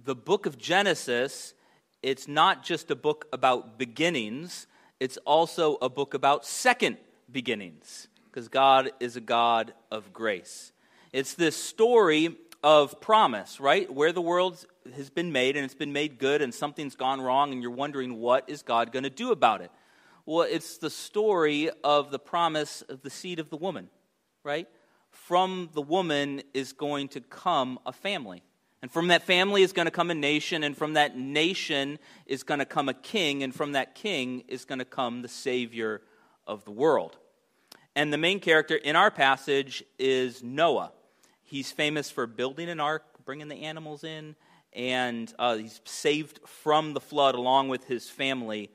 the book of Genesis, it's not just a book about beginnings, it's also a book about second beginnings, because God is a God of grace. It's this story of promise, right? Where the world has been made, and it's been made good, and something's gone wrong, and you're wondering, what is God going to do about it? Well, it's the story of the promise of the seed of the woman, right? From the woman is going to come a family. And from that family is going to come a nation, and from that nation is going to come a king, and from that king is going to come the Savior of the world. And the main character in our passage is Noah. He's famous for building an ark, bringing the animals in, and he's saved from the flood along with his family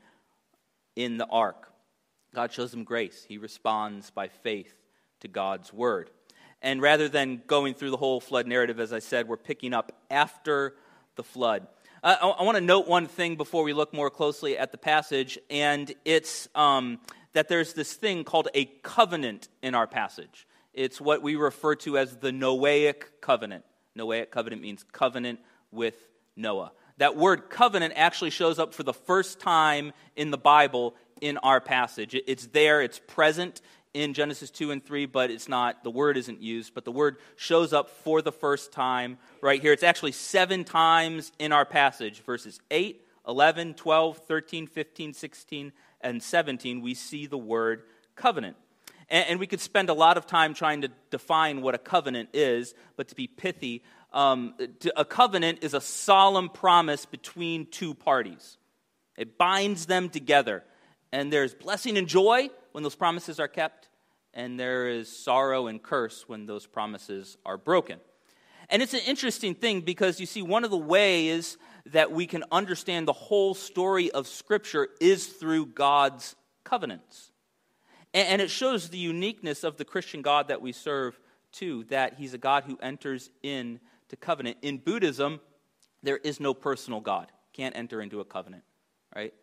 in the ark. God shows him grace. He responds by faith to God's word. And rather than going through the whole flood narrative, as I said, we're picking up after the flood. I want to note one thing before we look more closely at the passage, and it's that there's this thing called a covenant in our passage. It's what we refer to as the Noahic covenant. Noahic covenant means covenant with Noah. That word covenant actually shows up for the first time in the Bible in our passage. It's there, it's present in Genesis 2 and 3, but it's not, the word isn't used, but the word shows up for the first time right here. It's actually 7 times in our passage, verses 8, 11, 12, 13, 15, 16, and 17, we see the word covenant. And we could spend a lot of time trying to define what a covenant is, but to be pithy, a covenant is a solemn promise between two parties. It binds them together. And there's blessing and joy when those promises are kept, and there is sorrow and curse when those promises are broken. And it's an interesting thing because, you see, one of the ways that we can understand the whole story of Scripture is through God's covenants. And it shows the uniqueness of the Christian God that we serve, too, that he's a God who enters into covenant. In Buddhism, there is no personal God. Can't enter into a covenant, right?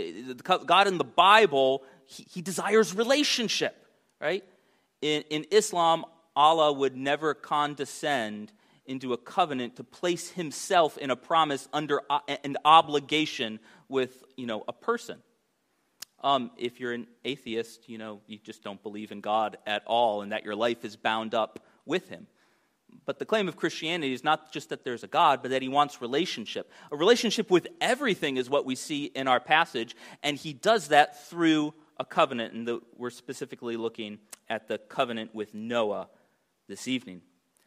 God in the Bible, he desires relationship, right? In Islam, Allah would never condescend into a covenant to place himself in a promise under an obligation with, a person. If you're an atheist, you just don't believe in God at all and that your life is bound up with him. But the claim of Christianity is not just that there's a God, but that he wants relationship. A relationship with everything is what we see in our passage, and he does that through a covenant. And we're specifically looking at the covenant with Noah this evening.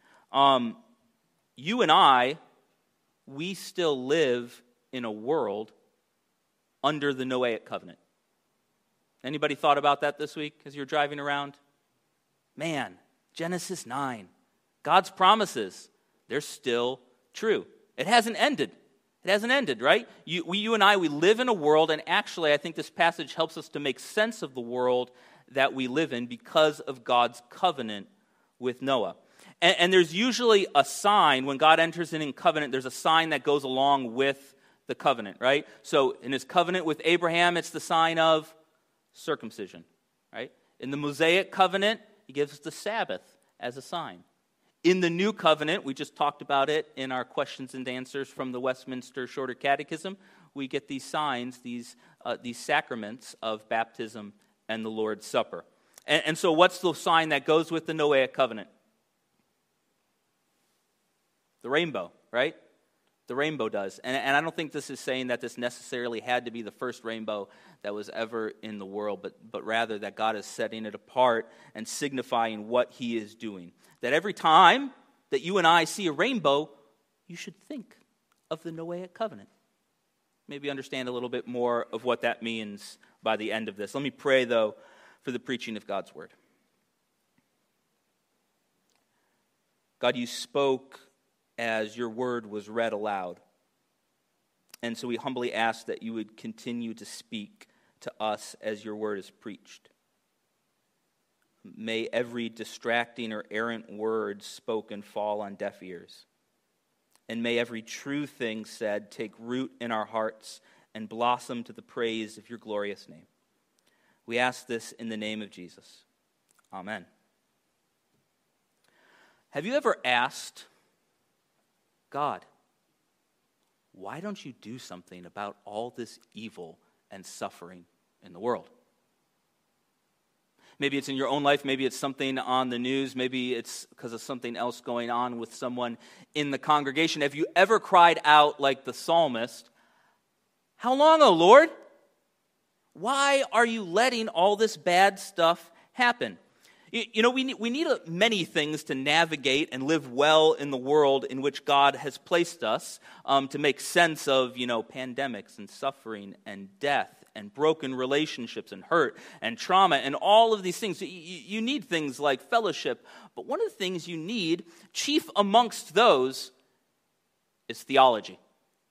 You and I, we still live in a world under the Noahic covenant. Anybody thought about that this week as you're driving around? Man, Genesis 9. God's promises, they're still true. It hasn't ended. It hasn't ended, right? You and I, we live in a world, and actually I think this passage helps us to make sense of the world that we live in because of God's covenant with Noah. And there's usually a sign, when God enters in covenant, there's a sign that goes along with the covenant, right? So in his covenant with Abraham, it's the sign of circumcision, right? In the Mosaic covenant, he gives us the Sabbath as a sign. In the New Covenant, we just talked about it in our questions and answers from the Westminster Shorter Catechism, we get these signs, these sacraments of baptism and the Lord's Supper. And so what's the sign that goes with the Noahic covenant? The rainbow, right? The rainbow does. And I don't think this is saying that this necessarily had to be the first rainbow that was ever in the world, but rather that God is setting it apart and signifying what he is doing. That every time that you and I see a rainbow, you should think of the Noahic covenant. Maybe understand a little bit more of what that means by the end of this. Let me pray, though, for the preaching of God's word. God, you spoke as your word was read aloud. And so we humbly ask that you would continue to speak to us as your word is preached. May every distracting or errant word spoken fall on deaf ears. And may every true thing said take root in our hearts and blossom to the praise of your glorious name. We ask this in the name of Jesus. Amen. Have you ever asked God, why don't you do something about all this evil and suffering in the world? Maybe it's in your own life, maybe it's something on the news, maybe it's because of something else going on with someone in the congregation. Have you ever cried out like the psalmist, "How long, O Lord? Why are you letting all this bad stuff happen?" You know, we need many things to navigate and live well in the world in which God has placed us, to make sense of, pandemics and suffering and death and broken relationships and hurt and trauma and all of these things. You need things like fellowship, but one of the things you need, chief amongst those, is theology.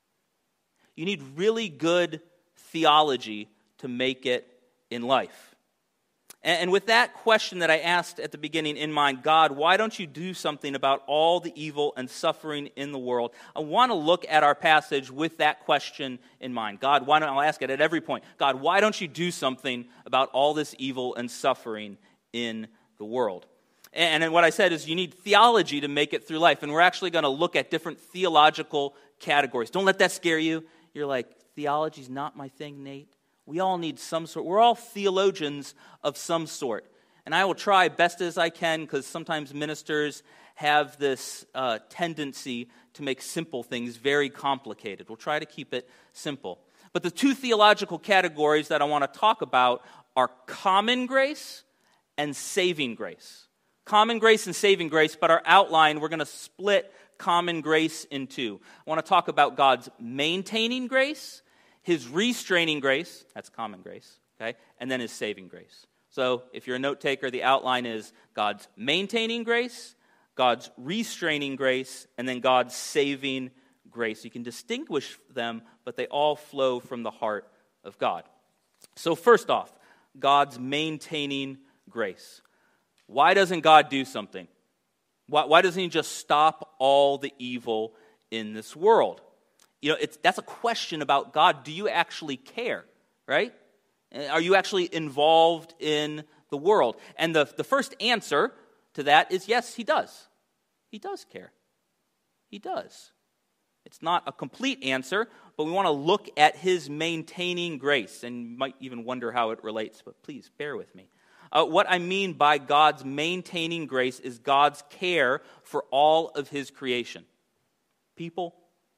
You need really good theology to make it in life. And with that question that I asked at the beginning in mind, God, why don't you do something about all the evil and suffering in the world? I want to look at our passage with that question in mind. God, why don't, I'll ask it at every point. God, why don't you do something about all this evil and suffering in the world? And then what I said is you need theology to make it through life. And we're actually going to look at different theological categories. Don't let that scare you. You're like, theology's not my thing, Nate. We all need some sort. We're all theologians of some sort. And I will try best as I can, because sometimes ministers have this tendency to make simple things very complicated. We'll try to keep it simple. But the two theological categories that I want to talk about are common grace and saving grace. Common grace and saving grace, but our outline, we're going to split common grace in two. I want to talk about God's maintaining grace, His restraining grace, that's common grace, okay, and then His saving grace. So if you're a note taker, the outline is God's maintaining grace, God's restraining grace, and then God's saving grace. You can distinguish them, but they all flow from the heart of God. So first off, God's maintaining grace. Why doesn't God do something? Why doesn't He just stop all the evil in this world? That's a question about God. Do you actually care, right? Are you actually involved in the world? And the first answer to that is yes, He does. He does care. He does. It's not a complete answer, but we want to look at His maintaining grace, and you might even wonder how it relates, but please bear with me. What I mean by God's maintaining grace is God's care for all of His creation. People,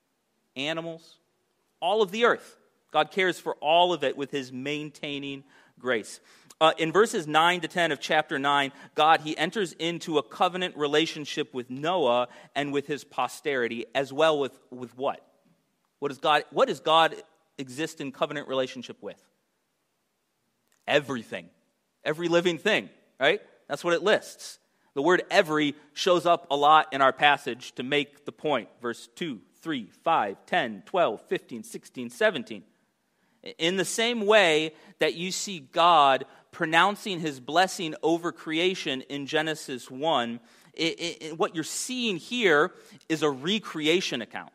animals, all of the earth. God cares for all of it with His maintaining grace. In verses 9 to 10 of chapter 9, God, He enters into a covenant relationship with Noah and with his posterity, as well with what? What does God exist in covenant relationship with? Everything. Every living thing, right? That's what it lists. The word every shows up a lot in our passage to make the point. Verse 2, 3, 5, 10, 12, 15, 16, 17. In the same way that you see God pronouncing His blessing over creation in Genesis 1, what you're seeing here is a recreation account.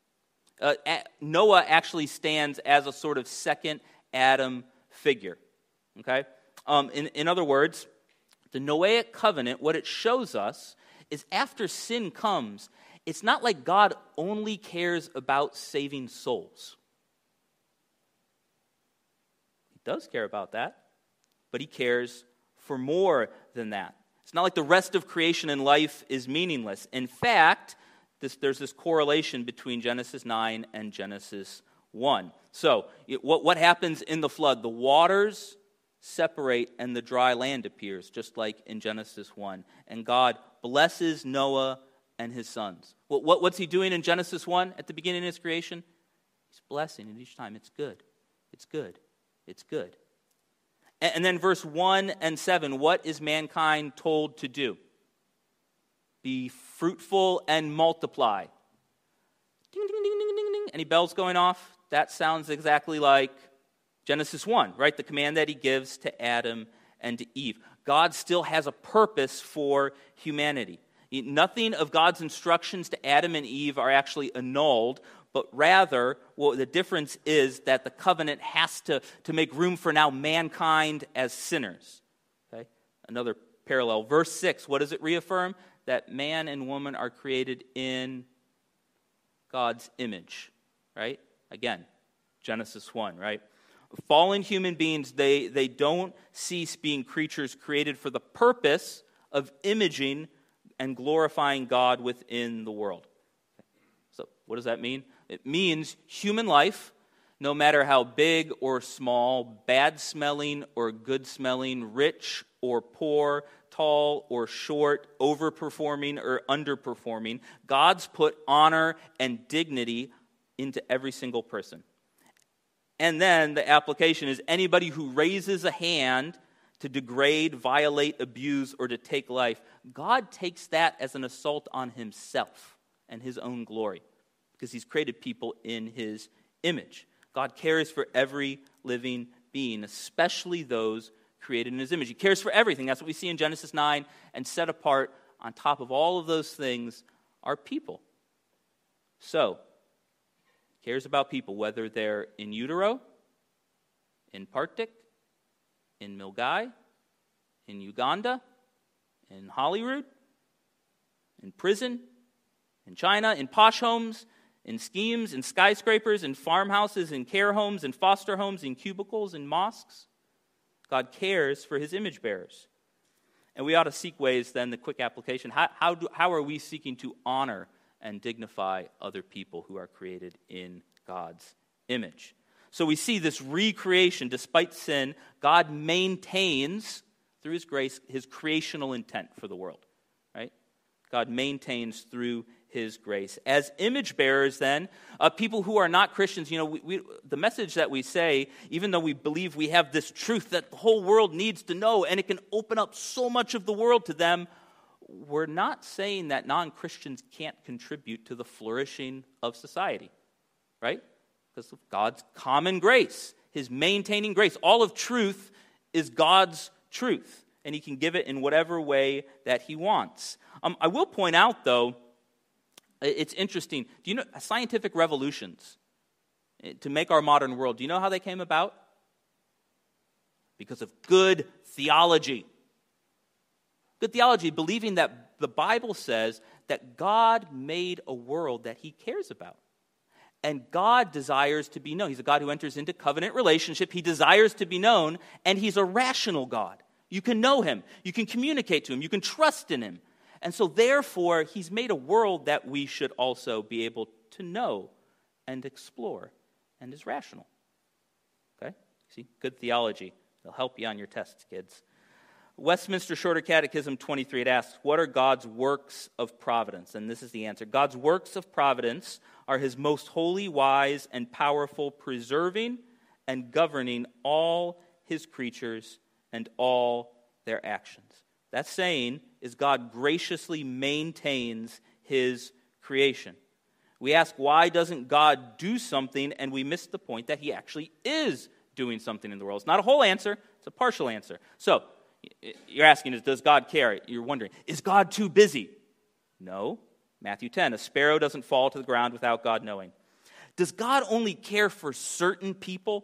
Noah actually stands as a sort of second Adam figure. Okay? In other words, the Noahic covenant, what it shows us is after sin comes, it's not like God only cares about saving souls. He does care about that, but He cares for more than that. It's not like the rest of creation and life is meaningless. In fact, there's this correlation between Genesis 9 and Genesis 1. So, what happens in the flood? The waters separate and the dry land appears, just like in Genesis 1. And God blesses Noah and his sons. What's He doing in Genesis 1 at the beginning of His creation? He's blessing it each time. It's good. It's good. It's good. And then verse 1 and 7, what is mankind told to do? Be fruitful and multiply. Ding, ding, ding, ding, ding, ding. Any bells going off? That sounds exactly like Genesis 1, right? The command that He gives to Adam and to Eve. God still has a purpose for humanity. Nothing of God's instructions to Adam and Eve are actually annulled, but rather, the difference is that the covenant has to make room for now mankind as sinners. Okay? Another parallel. Verse 6, what does it reaffirm? That man and woman are created in God's image. right? Again, Genesis 1, right? Fallen human beings, they don't cease being creatures created for the purpose of imaging and glorifying God within the world. So what does that mean? It means human life, no matter how big or small, bad-smelling or good-smelling, rich or poor, tall or short, overperforming or underperforming, God's put honor and dignity into every single person. And then the application is anybody who raises a hand to degrade, violate, abuse, or to take life, God takes that as an assault on himself and his own glory, because he's created people in his image. God cares for every living being, especially those created in his image. He cares for everything. That's what we see in Genesis 9. And set apart on top of all of those things are people. So, he cares about people, whether they're in utero, in Partick, in Milgai, in Uganda, in Holyrood, in prison, in China, in posh homes, in schemes, in skyscrapers, in farmhouses, in care homes, in foster homes, in cubicles, in mosques. God cares for his image bearers. And we ought to seek ways, then, the quick application. How are we seeking to honor and dignify other people who are created in God's image? So we see this recreation. Despite sin, God maintains, through his grace, his creational intent for the world. Right? God maintains through his grace. As image bearers, then, people who are not Christians, the message that we say, even though we believe we have this truth that the whole world needs to know, and it can open up so much of the world to them, we're not saying that non-Christians can't contribute to the flourishing of society, right? Because of God's common grace, his maintaining grace. All of truth is God's truth, and he can give it in whatever way that he wants. I will point out, though, it's interesting. Do you know scientific revolutions to make our modern world? Do you know how they came about? Because of good theology. Good theology, believing that the Bible says that God made a world that he cares about. And God desires to be known. He's a God who enters into covenant relationship. He desires to be known, and he's a rational God. You can know him. You can communicate to him. You can trust in him. And so therefore, he's made a world that we should also be able to know and explore and is rational. Okay? See, good theology. It'll help you on your tests, kids. Westminster Shorter Catechism 23, it asks, what are God's works of providence? And this is the answer. God's works of providence are his most holy, wise, and powerful, preserving and governing all his creatures and all their actions. That saying is God graciously maintains his creation. We ask, why doesn't God do something? And we miss the point that he actually is doing something in the world. It's not a whole answer. It's a partial answer. So, you're asking, does God care? You're wondering, is God too busy? No. Matthew 10, a sparrow doesn't fall to the ground without God knowing. Does God only care for certain people?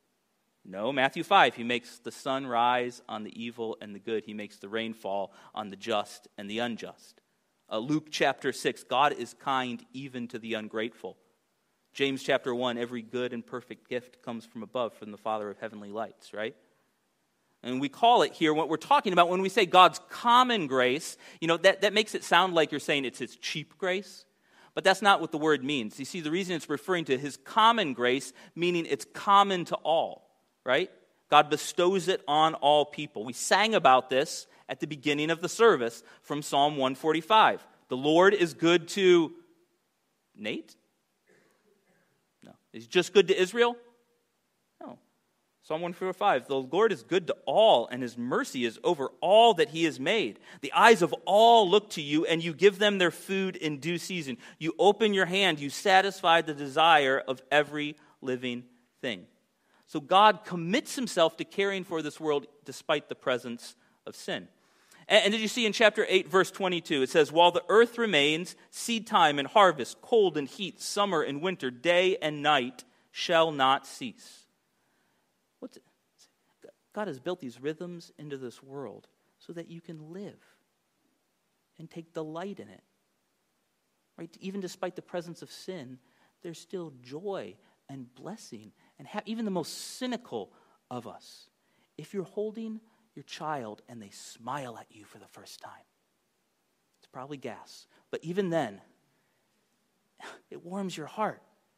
No, Matthew 5, he makes the sun rise on the evil and the good. He makes the rain fall on the just and the unjust. Luke chapter 6, God is kind even to the ungrateful. James chapter 1, every good and perfect gift comes from above, from the Father of heavenly lights, right? And we call it here, what we're talking about when we say God's common grace, that makes it sound like you're saying it's his cheap grace. But that's not what the word means. You see, the reason it's referring to his common grace, meaning it's common to all. Right? God bestows it on all people. We sang about this at the beginning of the service from Psalm 145. The Lord is good to Nate? No. Is he just good to Israel? No. Psalm 145, the Lord is good to all, and his mercy is over all that he has made. The eyes of all look to you, and you give them their food in due season. You open your hand, you satisfy the desire of every living thing. So God commits himself to caring for this world despite the presence of sin. And did you see in chapter 8, verse 22, it says, while the earth remains, seed time and harvest, cold and heat, summer and winter, day and night shall not cease. God has built these rhythms into this world so that you can live and take delight in it. Right? Even despite the presence of sin, there's still joy and blessing. And even the most cynical of us, if you're holding your child and they smile at you for the first time, it's probably gas. But even then, it warms your heart.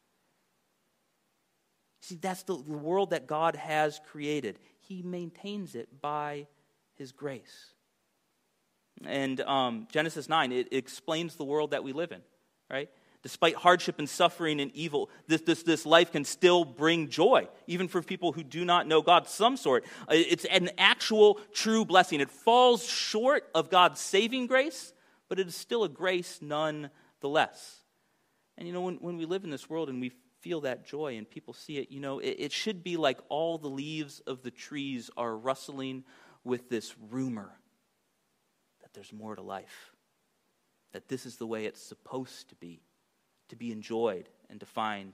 See, that's the world that God has created. He maintains it by his grace. And Genesis 9, it explains the world that we live in, right? Despite hardship and suffering and evil, this life can still bring joy, even for people who do not know God, some sort. It's an actual, true blessing. It falls short of God's saving grace, but it is still a grace nonetheless. And when we live in this world and we feel that joy and people see it, it should be like all the leaves of the trees are rustling with this rumor that there's more to life, that this is the way it's supposed to be enjoyed and to find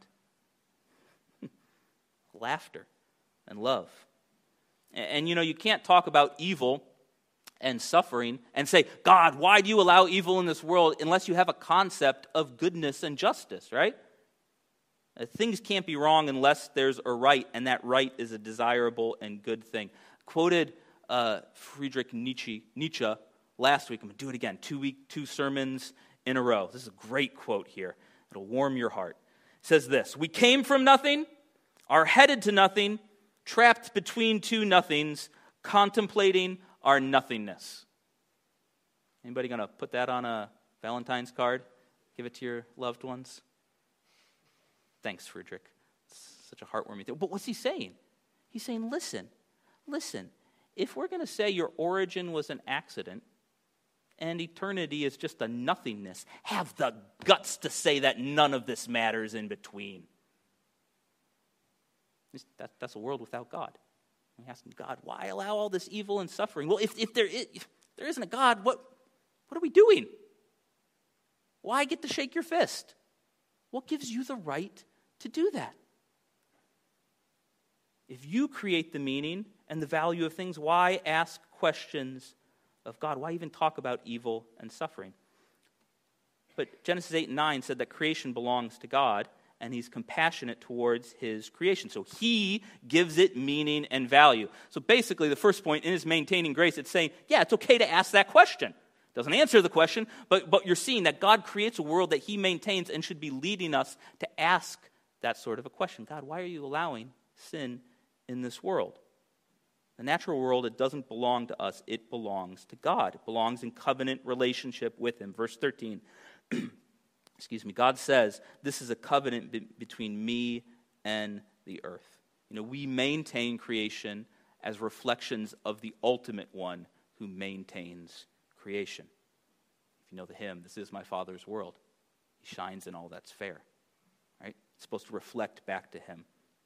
laughter and love. And you can't talk about evil and suffering and say, God, why do you allow evil in this world, unless you have a concept of goodness and justice, right? Things can't be wrong unless there's a right, and that right is a desirable and good thing. Quoted Friedrich Nietzsche last week. I'm going to do it again. 2 sermons in a row. This is a great quote here. It'll warm your heart. It says this: we came from nothing, are headed to nothing, trapped between two nothings, contemplating our nothingness. Anybody going to put that on a Valentine's card? Give it to your loved ones? Thanks, Friedrich. It's such a heartwarming thing. But what's he saying? He's saying, listen. If we're going to say your origin was an accident and eternity is just a nothingness, have the guts to say that none of this matters in between. That's a world without God. We ask God, why allow all this evil and suffering? Well, if there isn't a God, what are we doing? Why get to shake your fist? What gives you the right to do that? If you create the meaning and the value of things, why ask questions of God? Why even talk about evil and suffering? But Genesis 8 and 9 said that creation belongs to God, and he's compassionate towards his creation. So he gives it meaning and value. So basically, the first point in his maintaining grace, it's saying, yeah, it's okay to ask that question. Doesn't answer the question, but you're seeing that God creates a world that he maintains and should be leading us to ask that sort of a question. God, why are you allowing sin in this world? The natural world, it doesn't belong to us. It belongs to God. It belongs in covenant relationship with him. Verse 13, God says, this is a covenant between me and the earth. We maintain creation as reflections of the ultimate one who maintains creation. If you know the hymn, this is my Father's world. He shines in all that's fair. Right? It's supposed to reflect back to him.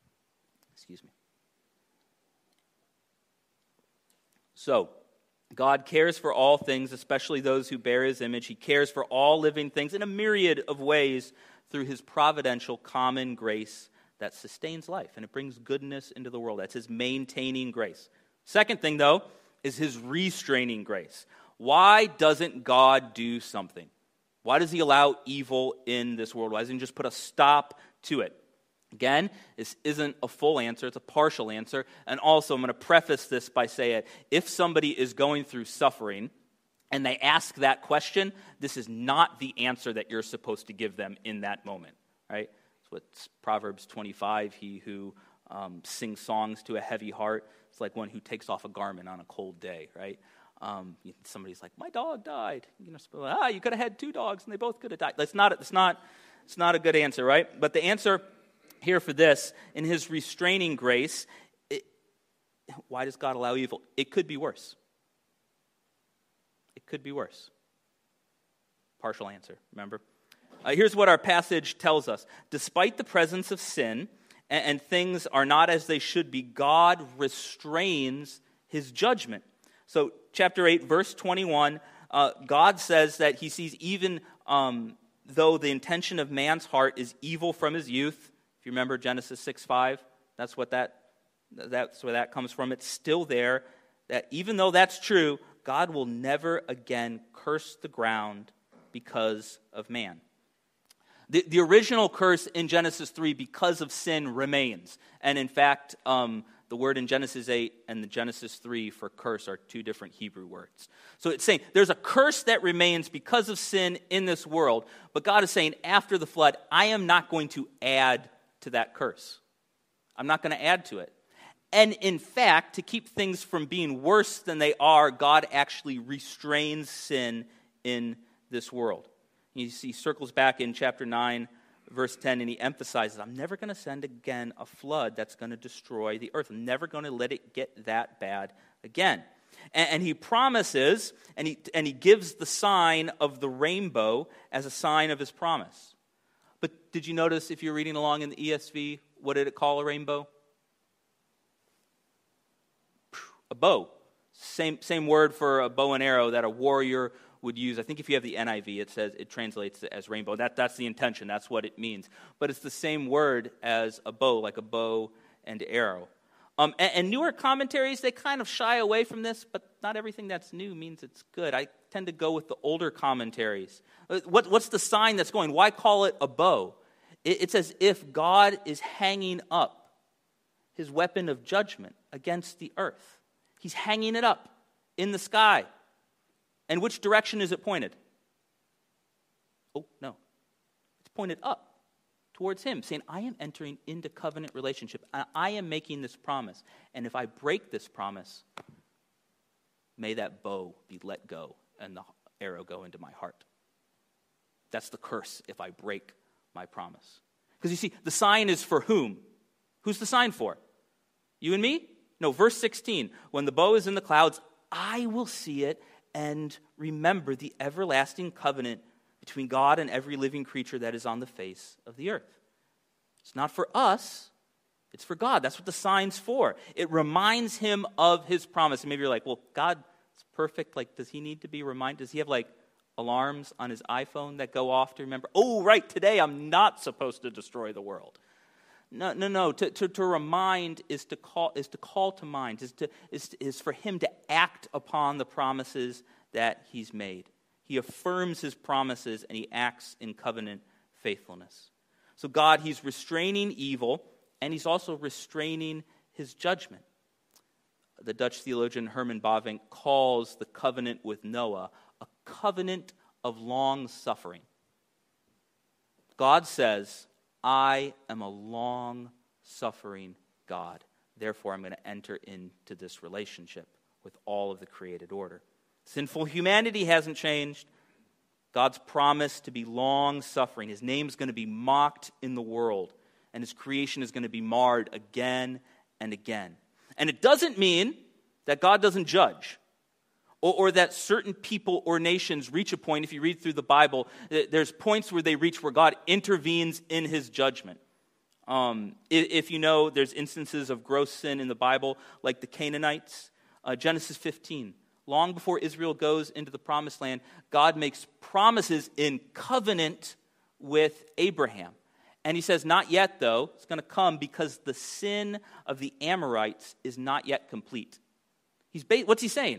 So, God cares for all things, especially those who bear his image. He cares for all living things in a myriad of ways through his providential common grace that sustains life, and it brings goodness into the world. That's his maintaining grace. Second thing, though, is his restraining grace. Why doesn't God do something? Why does he allow evil in this world? Why doesn't he just put a stop to it? Again, this isn't a full answer, it's a partial answer. And also, I'm going to preface this by saying, if somebody is going through suffering and they ask that question, this is not the answer that you're supposed to give them in that moment, right? It's what Proverbs 25, he who sings songs to a heavy heart, it's like one who takes off a garment on a cold day, right? Somebody's like, my dog died. You could have had 2 dogs and they both could have died. It's not a good answer, right? But the answer here for this, in his restraining grace, why does God allow evil? It could be worse. It could be worse. Partial answer, remember? Here's what our passage tells us. Despite the presence of sin, and things are not as they should be, God restrains his judgment. So chapter 8, verse 21, God says that he sees even though the intention of man's heart is evil from his youth. If you remember Genesis 6:5, that's where that comes from. It's still there, that even though that's true, God will never again curse the ground because of man. The original curse in Genesis 3 because of sin remains. And in fact, the word in Genesis 8 and the Genesis 3 for curse are two different Hebrew words. So it's saying there's a curse that remains because of sin in this world, but God is saying after the flood, I am not going to add to that curse. I'm not going to add to it. And in fact, to keep things from being worse than they are, God actually restrains sin in this world. He circles back in chapter 9, verse 10, and he emphasizes, I'm never going to send again a flood that's going to destroy the earth. I'm never going to let it get that bad again. And he promises, and he gives the sign of the rainbow as a sign of his promise. But did you notice, if you're reading along in the ESV, what did it call a rainbow? A bow. Same word for a bow and arrow that a warrior would use. I think if you have the NIV, it translates it as rainbow. That's the intention. That's what it means. But it's the same word as a bow, like a bow and arrow. And newer commentaries, they kind of shy away from this, but not everything that's new means it's good. I tend to go with the older commentaries. What's the sign that's going? Why call it a bow? It's as if God is hanging up his weapon of judgment against the earth. He's hanging it up in the sky. And which direction is it pointed? Oh, no. It's pointed up towards him, saying, I am entering into covenant relationship. I am making this promise. And if I break this promise, may that bow be let go and the arrow go into my heart. That's the curse if I break my promise. Because you see, the sign is for whom? Who's the sign for? You and me? No, verse 16. When the bow is in the clouds, I will see it and remember the everlasting covenant between God and every living creature that is on the face of the earth. It's not for us, it's for God. That's what the sign's for. It reminds him of his promise. And maybe you're like, well, God is perfect. Like, does he need to be reminded? Does he have like alarms on his iPhone that go off to remember, oh, right, today I'm not supposed to destroy the world? No. To remind is to call to mind, is for him to act upon the promises that he's made. He affirms his promises and he acts in covenant faithfulness. So God, he's restraining evil and he's also restraining his judgment. The Dutch theologian Herman Bavinck calls the covenant with Noah a covenant of long suffering. God says, I am a long-suffering God. Therefore, I'm going to enter into this relationship with all of the created order. Sinful humanity hasn't changed. God's promise to be long-suffering. His name's going to be mocked in the world, and his creation is going to be marred again and again. And it doesn't mean that God doesn't judge, or that certain people or nations reach a point. If you read through the Bible, there's points where they reach where God intervenes in his judgment. If you know, there's instances of gross sin in the Bible, like the Canaanites. Genesis 15. Long before Israel goes into the promised land, God makes promises in covenant with Abraham. And he says, not yet, though. It's going to come because the sin of the Amorites is not yet complete. What's he saying?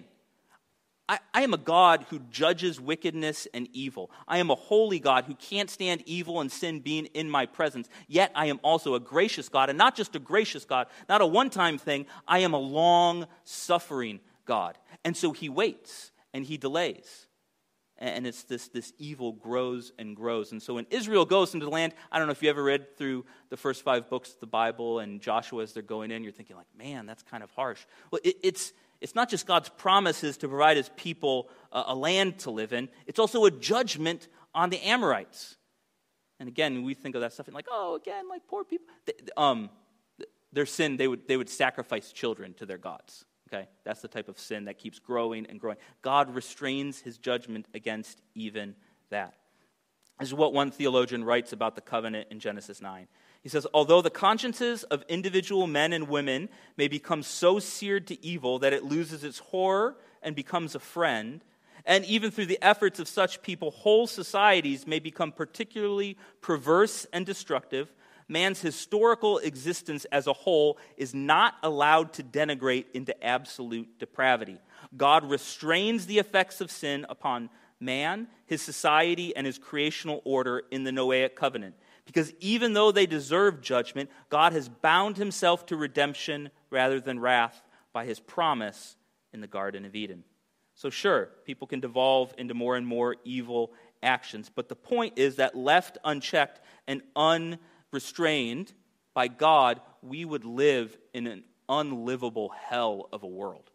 I am a God who judges wickedness and evil. I am a holy God who can't stand evil and sin being in my presence. Yet I am also a gracious God, and not just a gracious God, not a one-time thing. I am a long-suffering God. And so he waits and he delays. And it's this evil grows and grows. And so when Israel goes into the land, I don't know if you ever read through the first 5 books of the Bible and Joshua as they're going in, you're thinking like, man, that's kind of harsh. Well, it's not just God's promises to provide his people a land to live in. It's also a judgment on the Amorites. And again, we think of that stuff and like, oh, again, like poor people. Their sin, they would sacrifice children to their gods. Okay, that's the type of sin that keeps growing and growing. God restrains his judgment against even that. This is what one theologian writes about the covenant in Genesis 9. He says, although the consciences of individual men and women may become so seared to evil that it loses its horror and becomes a friend, and even through the efforts of such people, whole societies may become particularly perverse and destructive, man's historical existence as a whole is not allowed to denigrate into absolute depravity. God restrains the effects of sin upon man, his society, and his creational order in the Noahic covenant. Because even though they deserve judgment, God has bound himself to redemption rather than wrath by his promise in the Garden of Eden. So sure, people can devolve into more and more evil actions, but the point is that left unchecked and unrestrained by God, we would live in an unlivable hell of a world.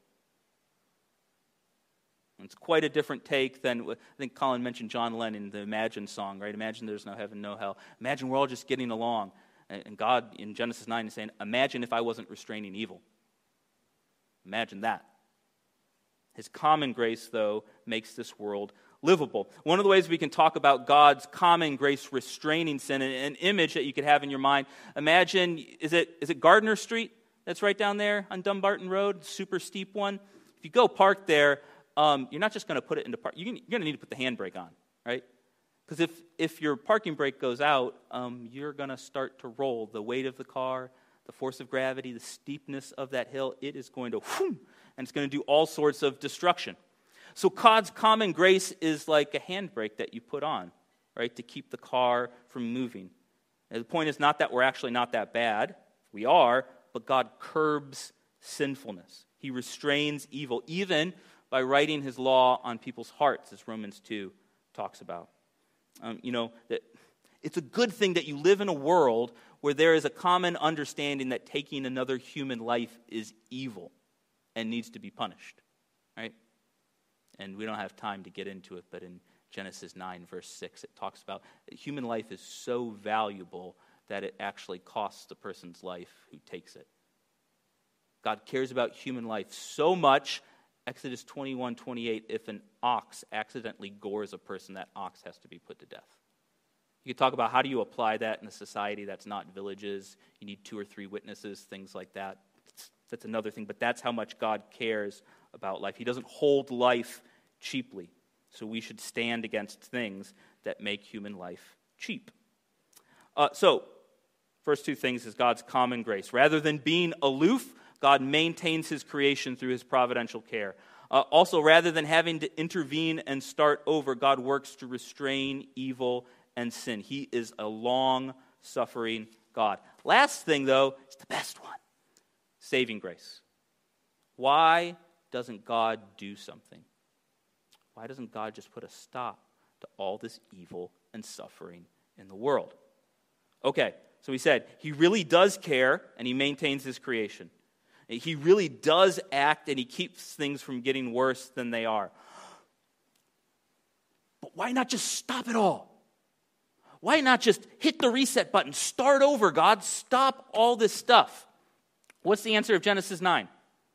It's quite a different take than, I think Colin mentioned John Lennon, the Imagine song, right? Imagine there's no heaven, no hell. Imagine we're all just getting along. And God, in Genesis 9, is saying, imagine if I wasn't restraining evil. Imagine that. His common grace, though, makes this world livable. One of the ways we can talk about God's common grace restraining sin, an image that you could have in your mind, imagine, is it Gardner Street that's right down there on Dumbarton Road, super steep one? If you go park there, you're not just going to put it into park. You're going to need to put the handbrake on, right? Because if your parking brake goes out, you're going to start to roll. The weight of the car, the force of gravity, the steepness of that hill, it is going to whoom, and it's going to do all sorts of destruction. So God's common grace is like a handbrake that you put on, right, to keep the car from moving. And the point is not that we're actually not that bad. We are, but God curbs sinfulness. He restrains evil, even by writing his law on people's hearts, as Romans 2 talks about. That it's a good thing that you live in a world where there is a common understanding that taking another human life is evil and needs to be punished, right? And we don't have time to get into it, but in Genesis 9, verse 6, it talks about human life is so valuable that it actually costs the person's life who takes it. God cares about human life so much. Exodus 21:28, if an ox accidentally gores a person, that ox has to be put to death. You could talk about how do you apply that in a society that's not villages. You need 2 or 3 witnesses, things like that. That's another thing, but that's how much God cares about life. He doesn't hold life cheaply, so we should stand against things that make human life cheap. So, first 2 things is God's common grace. Rather than being aloof, God maintains his creation through his providential care. Also, rather than having to intervene and start over, God works to restrain evil and sin. He is a long-suffering God. Last thing, though, is the best one. Saving grace. Why doesn't God do something? Why doesn't God just put a stop to all this evil and suffering in the world? Okay, so we said he really does care and he maintains his creation. He really does act and he keeps things from getting worse than they are. But why not just stop it all? Why not just hit the reset button? Start over, God. Stop all this stuff. What's the answer of Genesis 9?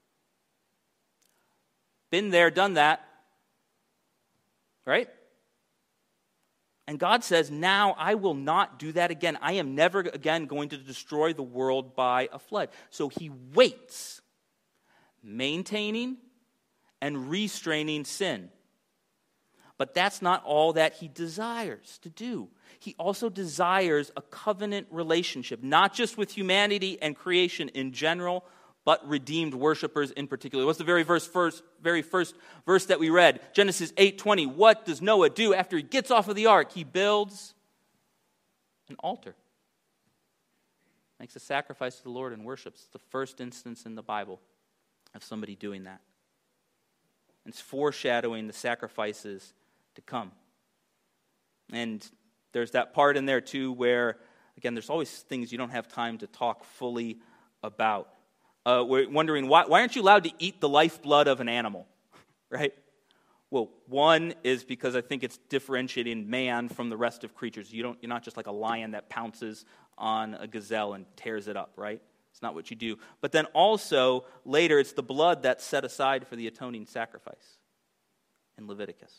Been there, done that. Right? And God says, now I will not do that again. I am never again going to destroy the world by a flood. So he waits, maintaining and restraining sin. But that's not all that he desires to do. He also desires a covenant relationship, not just with humanity and creation in general, but redeemed worshipers in particular. What's the very first verse that we read? Genesis 8:20. What does Noah do after he gets off of the ark? He builds an altar. Makes a sacrifice to the Lord and worships. It's the first instance in the Bible of somebody doing that. It's foreshadowing the sacrifices to come. And there's that part in there too where, again, there's always things you don't have time to talk fully about. We're wondering, why aren't you allowed to eat the lifeblood of an animal, right? Well, one is because I think it's differentiating man from the rest of creatures. You're not just like a lion that pounces on a gazelle and tears it up, right? It's not what you do. But then also, later, it's the blood that's set aside for the atoning sacrifice in Leviticus.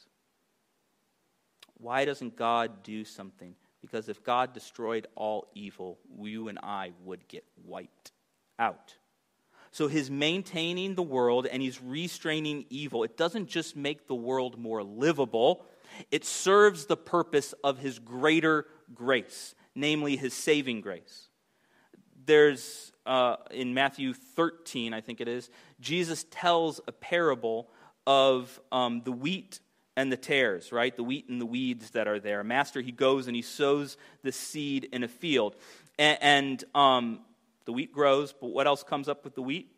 Why doesn't God do something? Because if God destroyed all evil, you and I would get wiped out. So his maintaining the world and he's restraining evil, it doesn't just make the world more livable, it serves the purpose of his greater grace, namely his saving grace. There's, in Matthew 13, I think it is, Jesus tells a parable of the wheat and the tares, right? The wheat and the weeds that are there. A master, he goes and he sows the seed in a field. And the wheat grows, but what else comes up with the wheat?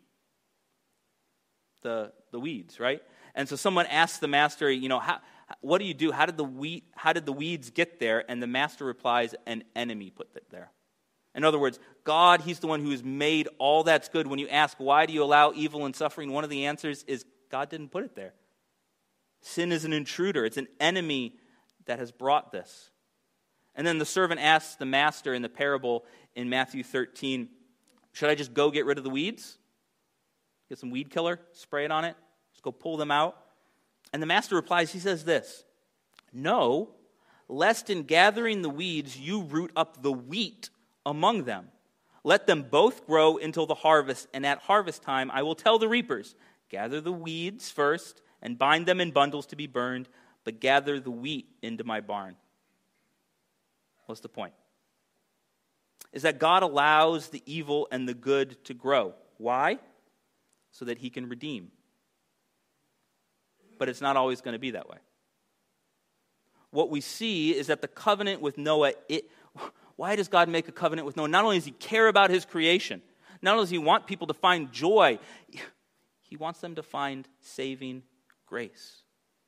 The weeds, right? And so someone asks the master, what do you do? How did the weeds get there? And the master replies, an enemy put it there. In other words, God, he's the one who has made all that's good. When you ask, why do you allow evil and suffering? One of the answers is, God didn't put it there. Sin is an intruder. It's an enemy that has brought this. And then the servant asks the master in the parable in Matthew 13, should I just go get rid of the weeds? Get some weed killer, spray it on it, just go pull them out? And the master replies, he says this, no, lest in gathering the weeds you root up the wheat among them. Let them both grow until the harvest, and at harvest time I will tell the reapers, gather the weeds first and bind them in bundles to be burned, but gather the wheat into my barn. What's the point? Is that God allows the evil and the good to grow. Why? So that he can redeem. But it's not always going to be that way. What we see is that the covenant with Noah, why does God make a covenant with Noah? Not only does he care about his creation, not only does he want people to find joy, he wants them to find saving grace.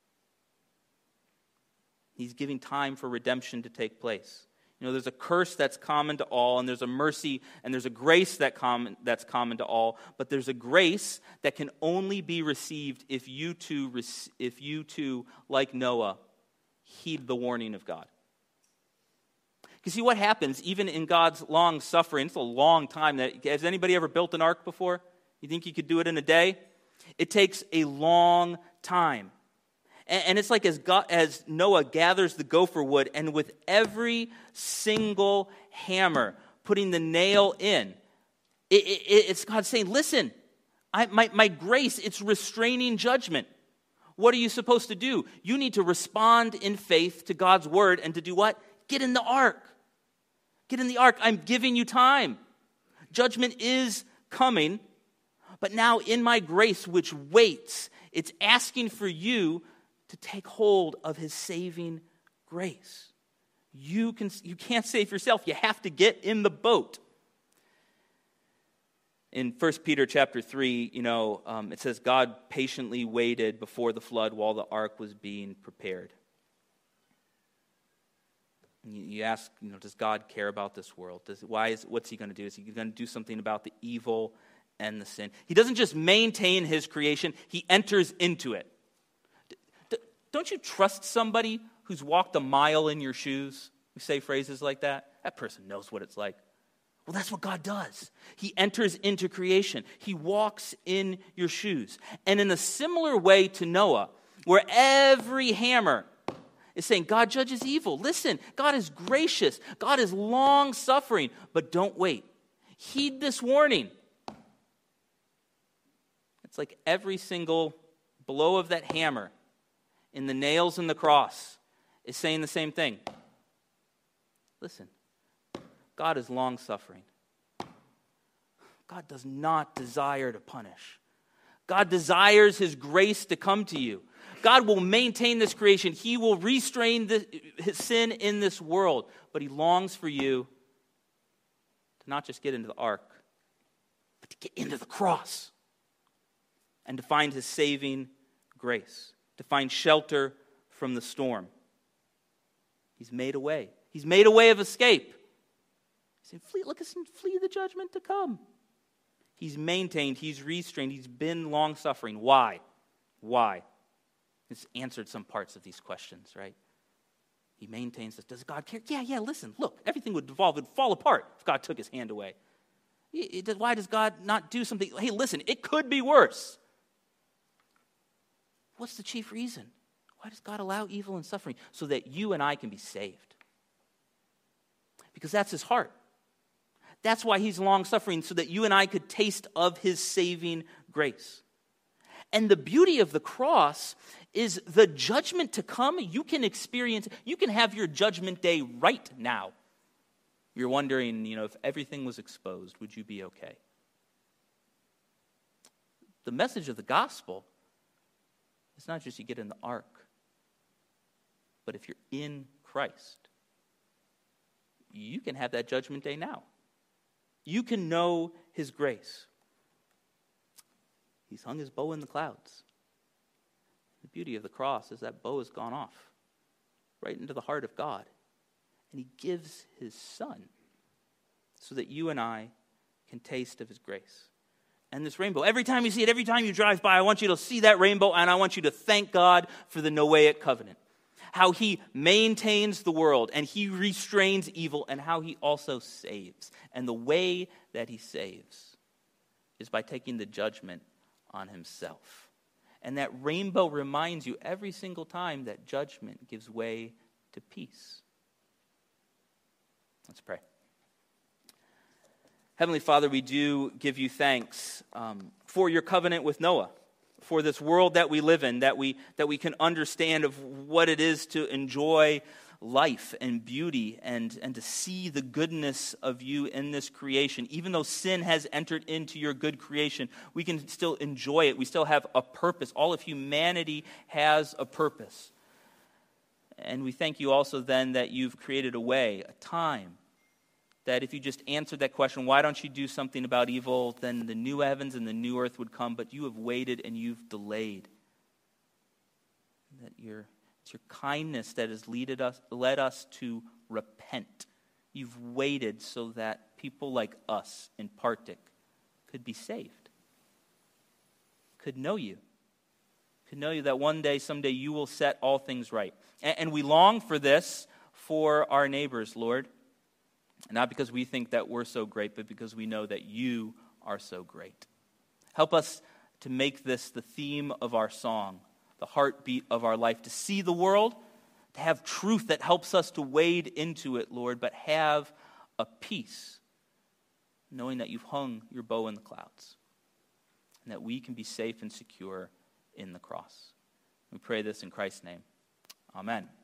He's giving time for redemption to take place. There's a curse that's common to all, and there's a mercy, and there's a grace that's common to all, but there's a grace that can only be received if you too, like Noah, heed the warning of God. You see what happens, even in God's long suffering, it's a long time. Has anybody ever built an ark before? You think you could do it in a day? It takes a long time. And it's like as Noah gathers the gopher wood, and with every single hammer putting the nail in, it's God saying, listen, my grace, it's restraining judgment. What are you supposed to do? You need to respond in faith to God's word, and to do what? Get in the ark. Get in the ark. I'm giving you time. Judgment is coming, but now in my grace, which waits, it's asking for you to take hold of his saving grace. You can't save yourself. You have to get in the boat. In 1 Peter chapter 3, it says God patiently waited before the flood while the ark was being prepared. You ask, does God care about this world? What's he going to do? Is he going to do something about the evil and the sin? He doesn't just maintain his creation, he enters into it. Don't you trust somebody who's walked a mile in your shoes? We say phrases like that. That person knows what it's like. Well, that's what God does. He enters into creation. He walks in your shoes. And in a similar way to Noah, where every hammer is saying, God judges evil. Listen, God is gracious. God is long-suffering. But don't wait. Heed this warning. It's like every single blow of that hammer in the nails in the cross is saying the same thing. Listen, God is long-suffering. God does not desire to punish. God desires his grace to come to you. God will maintain this creation. He will restrain his sin in this world. But he longs for you to not just get into the ark, but to get into the cross and to find his saving grace, to find shelter from the storm. He's made a way. He's made a way of escape. He said, flee the judgment to come. He's maintained, he's restrained, he's been long-suffering. Why? Why? He's answered some parts of these questions, right? He maintains this. Does God care? Yeah, listen, look, everything would devolve, it would fall apart if God took his hand away. Why does God not do something? Hey, listen, it could be worse. What's the chief reason? Why does God allow evil and suffering? So that you and I can be saved. Because that's his heart. That's why he's long-suffering, so that you and I could taste of his saving grace. And the beauty of the cross is the judgment to come, you can experience, you can have your judgment day right now. You're wondering, if everything was exposed, would you be okay? The message of the gospel is not just you get in the ark. But if you're in Christ, you can have that judgment day now. You can know his grace. He's hung his bow in the clouds. The beauty of the cross is that bow has gone off right into the heart of God. And he gives his son so that you and I can taste of his grace. And this rainbow, every time you see it, every time you drive by, I want you to see that rainbow, and I want you to thank God for the Noahic covenant. How he maintains the world, and he restrains evil, and how he also saves. And the way that he saves is by taking the judgment on himself. And that rainbow reminds you every single time that judgment gives way to peace. Let's pray. Heavenly Father, we do give you thanks for your covenant with Noah, for this world that we live in, that we can understand of what it is to enjoy life and beauty and to see the goodness of you in this creation. Even though sin has entered into your good creation, we can still enjoy it. We still have a purpose. All of humanity has a purpose. And we thank you also then that you've created a way, a time, that if you just answered that question, why don't you do something about evil, then the new heavens and the new earth would come, but you have waited and you've delayed. That it's your kindness that has led us to repent. You've waited so that people like us in Partick could be saved, could know you that one day, someday you will set all things right. And we long for this for our neighbors, Lord. Not because we think that we're so great, but because we know that you are so great. Help us to make this the theme of our song, the heartbeat of our life, to see the world, to have truth that helps us to wade into it, Lord, but have a peace, knowing that you've hung your bow in the clouds, and that we can be safe and secure in the cross. We pray this in Christ's name. Amen.